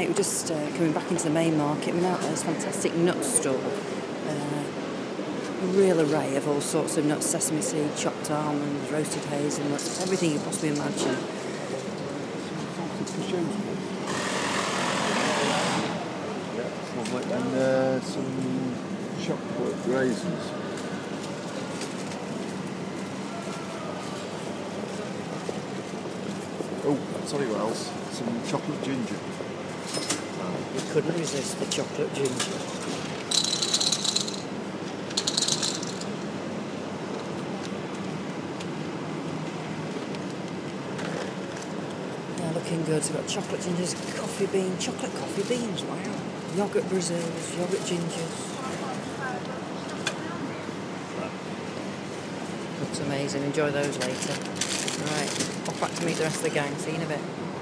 Right, we're just coming back into the main market. We're now at this fantastic nut store. A real array of all sorts of nuts, sesame seed, chopped almonds, roasted hazelnuts, everything you possibly imagine. And some chocolate raisins. Oh, I'll tell you what else, some chocolate ginger. You couldn't resist the chocolate ginger. Yeah, looking good. So we've got chocolate gingers, coffee beans, chocolate coffee beans, wow. Yoghurt Brazils, yoghurt gingers. Looks amazing, enjoy those later. Right, off back to meet the rest of the gang, see you in a bit.